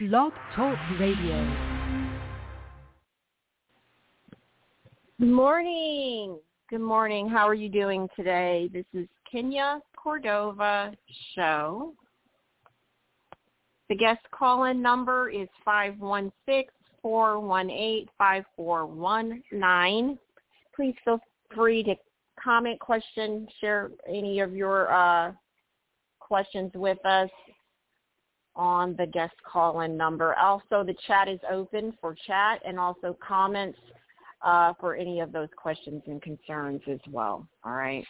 Blog Talk Radio. Good morning. Good morning. How are you doing today? This is Kenya Cordova Show. The guest call-in number is 516-418-5419. Please feel free to comment, question, share any of your questions with us on the guest call-in number. Also, the chat is open for chat and also comments for any of those questions and concerns as well. All right.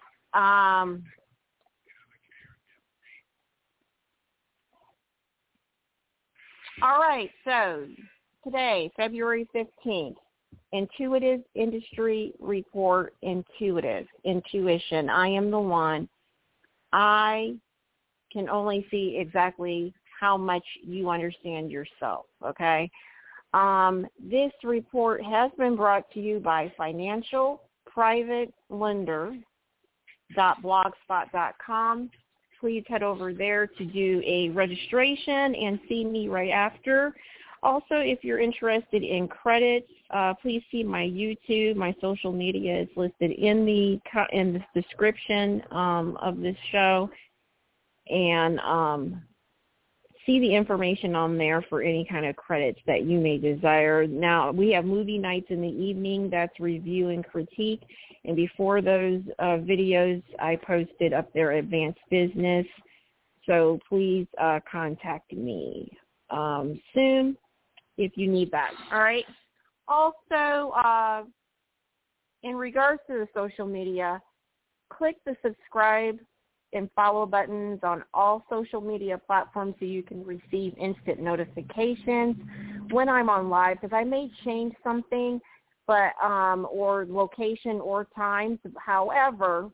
All right. So today, February 15th, Intuitive Industry Report, Intuition. I am the one. I can only see exactly how much you understand yourself, okay? This report has been brought to you by financialprivatelender.blogspot.com. Please head over there to do a registration and see me right after. Also, if you're interested in credits, please see my YouTube. My social media is listed in the description of this show. And see the information on there for any kind of credits that you may desire. Now, we have movie nights in the evening. That's review and critique. And before those videos, I posted up there Advanced Business. So please contact me soon if you need that. All right. Also, in regards to the social media, click the subscribe and follow buttons on all social media platforms so you can receive instant notifications when I'm on live, because I may change something, but or location or times. However,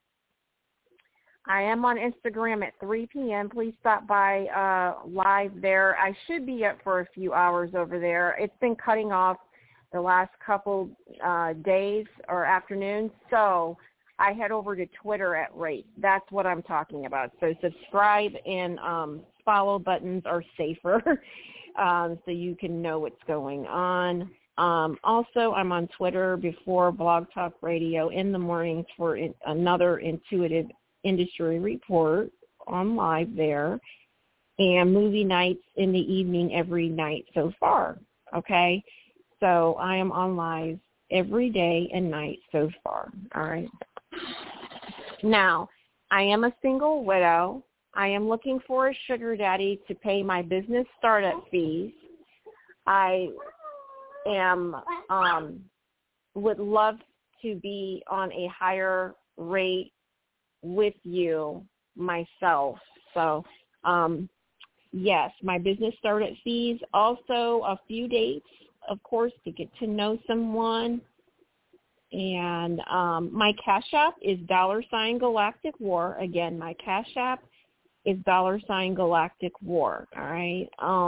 I am on Instagram at 3 p.m. Please stop by live there. I should be up for a few hours over there. It's been cutting off the last couple days or afternoons, so I head over to Twitter at rate. That's what I'm talking about. So subscribe and follow buttons are safer so you can know what's going on. Also, I'm on Twitter before Blog Talk Radio in the mornings for another Intuitive Industry Report on live there, and movie nights in the evening every night so far. Okay? So I am on live every day and night so far. All right? Now, I am a single widow. I am looking for a sugar daddy to pay my business startup fees. I am would love to be on a higher rate with you myself. So, yes, my business startup fees. Also, a few dates, of course, to get to know someone. And my Cash App is $Galactic War. Again, my Cash App is $Galactic War. All right.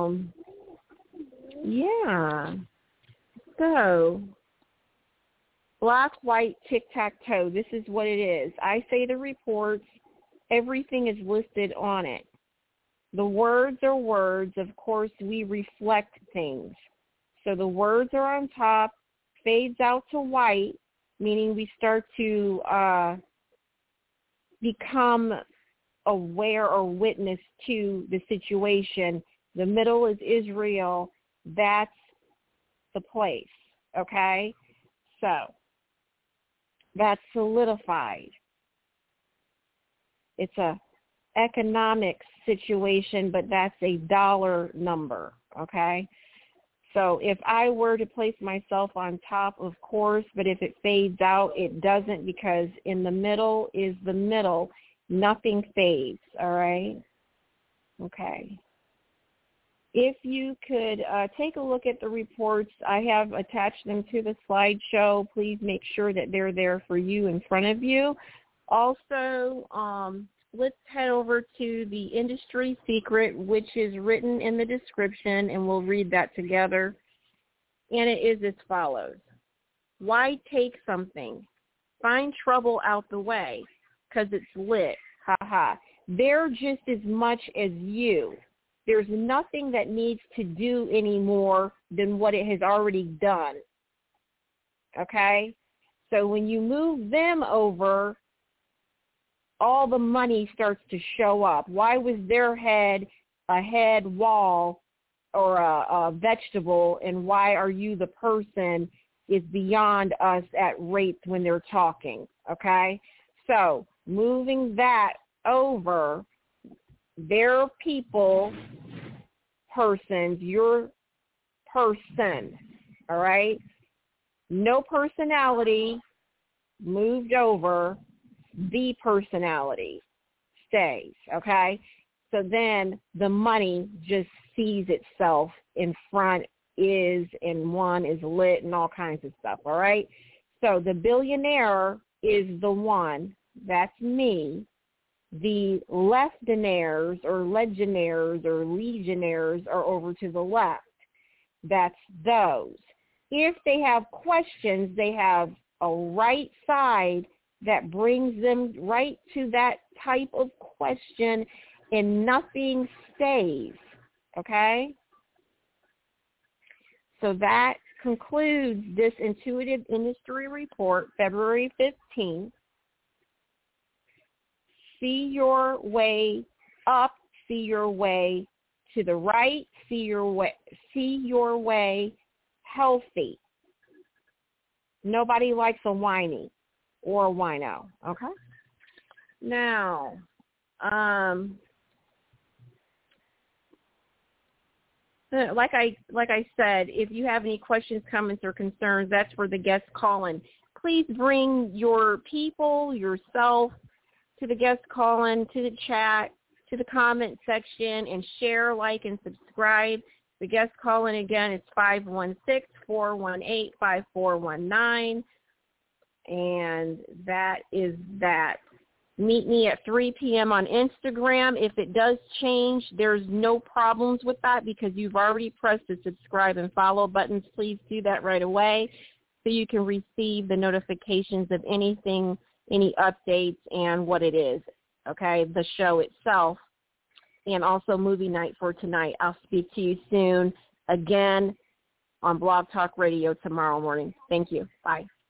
Yeah. So, black, white, tic-tac-toe. This is what it is. I say the reports. Everything is listed on it. The words are words. Of course, we reflect things. So the words are on top, fades out to white, meaning we start to become aware or witness to the situation. The middle is Israel. That's the place, okay? So that's solidified. It's a economic situation, but that's a dollar number, okay? So if I were to place myself on top, of course, but if it fades out, it doesn't, because in the middle is the middle. Nothing fades, all right? Okay. If you could take a look at the reports, I have attached them to the slideshow. Please make sure that they're there for you in front of you. Also, let's head over to the industry secret, which is written in the description, and we'll read that together. And it is as follows. Why take something? Find trouble out the way, because it's lit. Ha ha. They're just as much as you. there's nothing that needs to do any more than what it has already done. Okay? So when you move them over, all the money starts to show up. Why was their head a head wall or a vegetable, and why are you the person is beyond us at rates when they're talking, okay? So moving that over, their people, persons, your person, all right? No personality moved over, the personality stays, okay? So then the money just sees itself in front, is, and one is lit and all kinds of stuff, all right? So the billionaire is the one, that's me. The leftonaires or legionnaires or legionnaires are over to the left. That's those. If they have questions, they have a right side that brings them right to that type of question, and nothing stays, okay? So that concludes this Intuitive Industry Report, February 15th. See your way up, see your way to the right, see your way healthy. Nobody likes a whiny or a wino, okay? Now, like I said, if you have any questions, comments, or concerns, that's for the guest call-in. Please bring your people, yourself, to the guest call-in, to the chat, to the comment section, and share, like, and subscribe. The guest call-in, again, is 516-418-5419, and that is that. Meet me at 3 p.m. on Instagram. If it does change, there's no problems with that because you've already pressed the subscribe and follow buttons. Please do that right away so you can receive the notifications of anything, any updates, and what it is, okay, the show itself, and also movie night for tonight. I'll speak to you soon again on Blog Talk Radio tomorrow morning. Thank you. Bye.